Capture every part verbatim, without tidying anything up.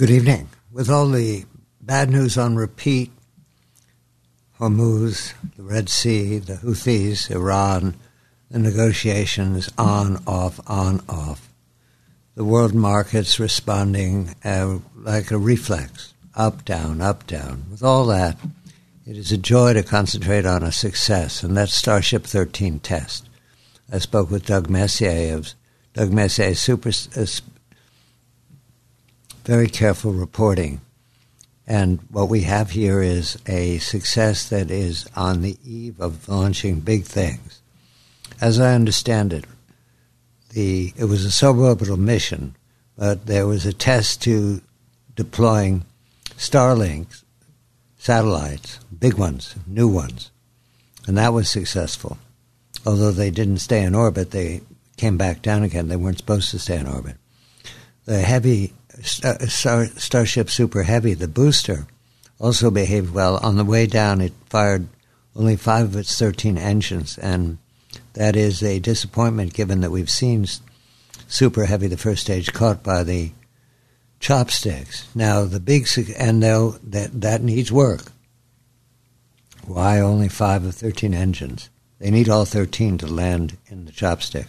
Good evening. With all the bad news on repeat, Hormuz, the Red Sea, the Houthis, Iran, the negotiations on, off, on, off. The world markets responding uh, like a reflex, up, down, up, down. With all that, it is a joy to concentrate on a success, and that's Starship thirteen test. I spoke with Doug Messier of Doug Messier's super, uh, very careful reporting. And what we have here is a success that is on the eve of launching big things. As I understand it, the it was a suborbital mission, but there was a test to deploying Starlink satellites, big ones, new ones, and that was successful. Although they didn't stay in orbit, they came back down again. They weren't supposed to stay in orbit. The heavy Star, Starship Super Heavy, the booster, also behaved well. On the way down, it fired only five of its thirteen engines, and that is a disappointment given that we've seen Super Heavy, the first stage, caught by the chopsticks. Now, the big, and though that, that needs work. Why only five of thirteen engines? They need all thirteen to land in the chopstick,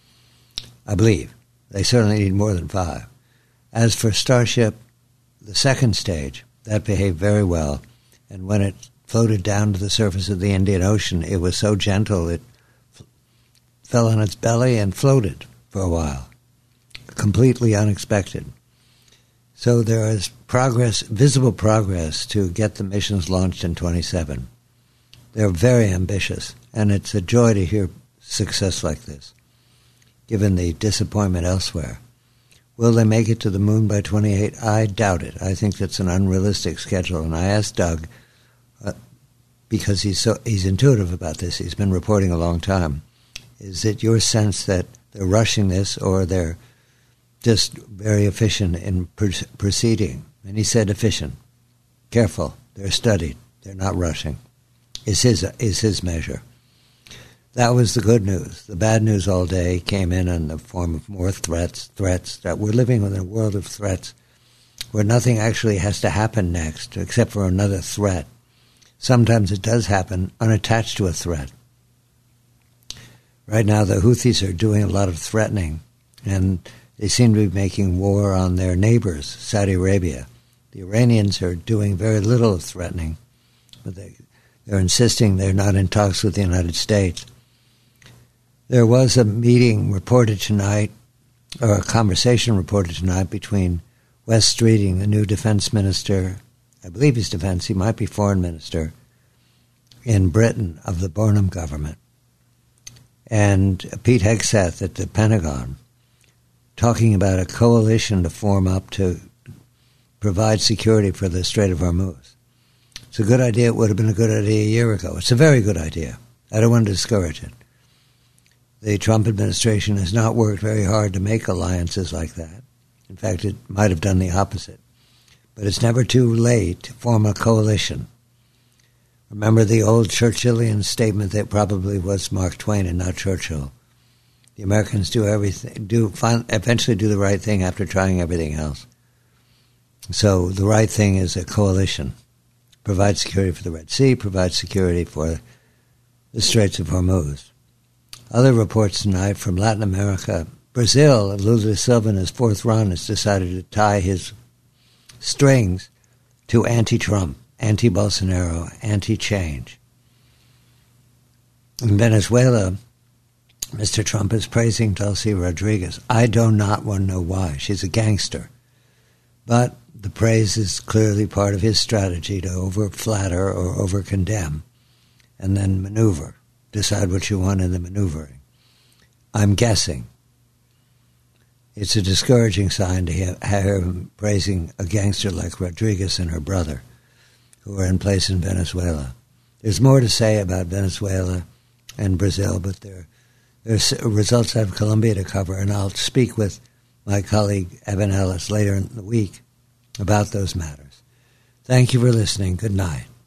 I believe. They certainly need more than five. As for Starship, the second stage, that behaved very well. And when it floated down to the surface of the Indian Ocean, it was so gentle it f- fell on its belly and floated for a while. Completely unexpected. So there is progress, visible progress, to get the missions launched in twenty-seven. They're very ambitious, and it's a joy to hear success like this, given the disappointment elsewhere. Will they make it to the moon by twenty-eight? I doubt it. I think that's an unrealistic schedule. And I asked Doug, uh, because he's so he's intuitive about this, he's been reporting a long time, is it your sense that they're rushing this or they're just very efficient in pr- proceeding? And he said efficient. Careful. They're studied. They're not rushing. Is his, is his measure. That was the good news. The bad news all day came in in the form of more threats, threats, that we're living in a world of threats where nothing actually has to happen next except for another threat. Sometimes it does happen unattached to a threat. Right now the Houthis are doing a lot of threatening, and they seem to be making war on their neighbors, Saudi Arabia. The Iranians are doing very little of threatening, but they, they're insisting they're not in talks with the United States. There was a meeting reported tonight, or a conversation reported tonight, between Wes Streeting, the new defense minister, I believe he's defense, he might be foreign minister, in Britain of the Burnham government, and Pete Hegseth at the Pentagon, talking about a coalition to form up to provide security for the Strait of Hormuz. It's a good idea. It would have been a good idea a year ago. It's a very good idea. I don't want to discourage it. The Trump administration has not worked very hard to make alliances like that. In fact, it might have done the opposite. But it's never too late to form a coalition. Remember the old Churchillian statement that probably was Mark Twain and not Churchill. The Americans do everything, do find, eventually do the right thing after trying everything else. So the right thing is a coalition. Provide security for the Red Sea, provide security for the Straits of Hormuz. Other reports tonight from Latin America. Brazil, Lula da Silva in his fourth run has decided to tie his strings to anti-Trump, anti-Bolsonaro, anti-change. In Venezuela, Mister Trump is praising Delcy Rodriguez. I do not want to know why. She's a gangster. But the praise is clearly part of his strategy to over-flatter or over-condemn and then maneuver. Decide what you want in the maneuvering. I'm guessing. It's a discouraging sign to hear him praising a gangster like Rodriguez and her brother, who are in place in Venezuela. There's more to say about Venezuela and Brazil, but there, there's results out of Colombia to cover, and I'll speak with my colleague Evan Ellis later in the week about those matters. Thank you for listening. Good night.